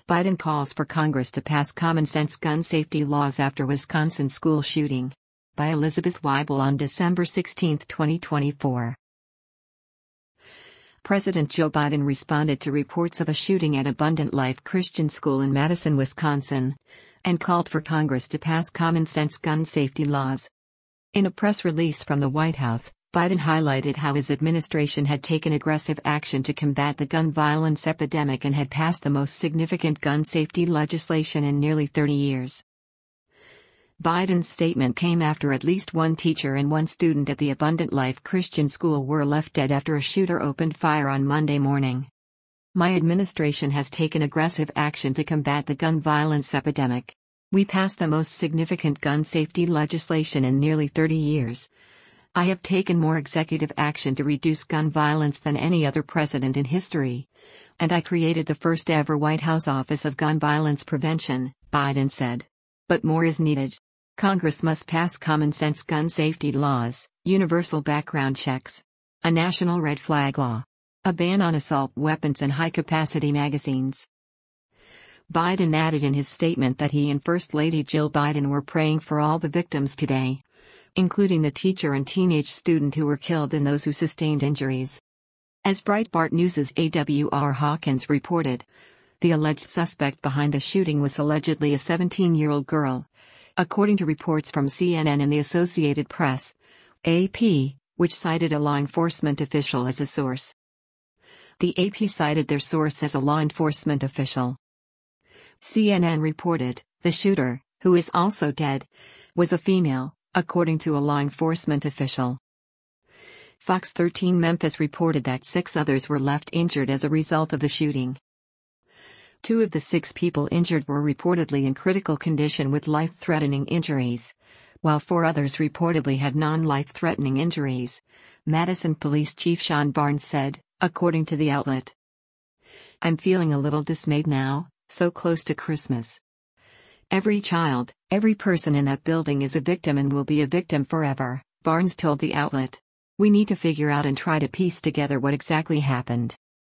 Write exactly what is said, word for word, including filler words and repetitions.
Biden calls for Congress to pass common-sense gun safety laws after Wisconsin school shooting. By Elizabeth Weibel on December sixteenth, twenty twenty-four. President Joe Biden responded to reports of a shooting at Abundant Life Christian School in Madison, Wisconsin, and called for Congress to pass common-sense gun safety laws. In a press release from the White House, Biden highlighted how his administration had taken aggressive action to combat the gun violence epidemic and had passed the most significant gun safety legislation in nearly thirty years. Biden's statement came after at least one teacher and one student at the Abundant Life Christian School were left dead after a shooter opened fire on Monday morning. My administration has taken aggressive action to combat the gun violence epidemic. We passed the most significant gun safety legislation in nearly thirty years. I have taken more executive action to reduce gun violence than any other president in history. And I created the first ever White House Office of Gun Violence Prevention, Biden said. But more is needed. Congress must pass common-sense gun safety laws, universal background checks, a national red flag law, a ban on assault weapons and high-capacity magazines. Biden added in his statement that he and First Lady Jill Biden were praying for all the victims today, including the teacher and teenage student who were killed and those who sustained injuries. As Breitbart News' A W R Hawkins reported, the alleged suspect behind the shooting was allegedly a seventeen-year-old girl, according to reports from C N N and the Associated Press, A P, which cited a law enforcement official as a source. The A P cited their source as a law enforcement official. C N N reported, the shooter, who is also dead, was a female, according to a law enforcement official. Fox thirteen Memphis reported that six others were left injured as a result of the shooting. Two of the six people injured were reportedly in critical condition with life-threatening injuries, while four others reportedly had non-life-threatening injuries, Madison Police Chief Sean Barnes said, according to the outlet. I'm feeling a little dismayed now, so close to Christmas. Every child, every person in that building is a victim and will be a victim forever, Barnes told the outlet. We need to figure out and try to piece together what exactly happened.